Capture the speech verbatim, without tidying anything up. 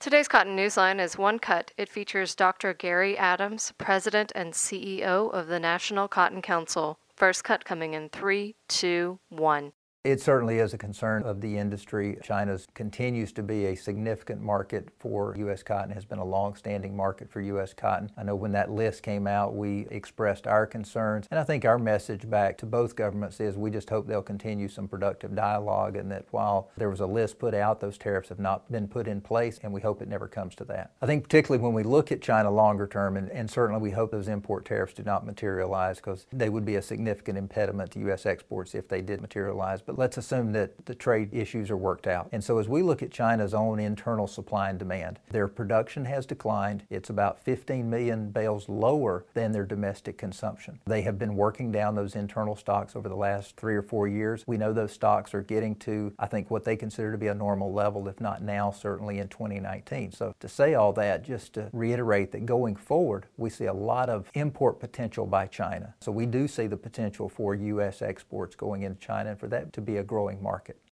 Today's Cotton Newsline is One Cut. It features Doctor Gary Adams, President and C E O of the National Cotton Council. First cut coming in three, two, one. It certainly is a concern of the industry. China continues to be a significant market for U S cotton, has been a long-standing market for U S cotton. I know when that list came out, we expressed our concerns, and I think our message back to both governments is we just hope they'll continue some productive dialogue, and that while there was a list put out, those tariffs have not been put in place, and we hope it never comes to that. I think particularly when we look at China longer term, and, and certainly we hope those import tariffs do not materialize, because they would be a significant impediment to U S exports if they did materialize. But let's assume that the trade issues are worked out. And so as we look at China's own internal supply and demand, their production has declined. It's about fifteen million bales lower than their domestic consumption. They have been working down those internal stocks over the last three or four years. We know those stocks are getting to, I think, what they consider to be a normal level, if not now, certainly in twenty nineteen. So to say all that, just to reiterate that going forward, we see a lot of import potential by China. So we do see the potential for U S exports going into China and for that to be a growing market.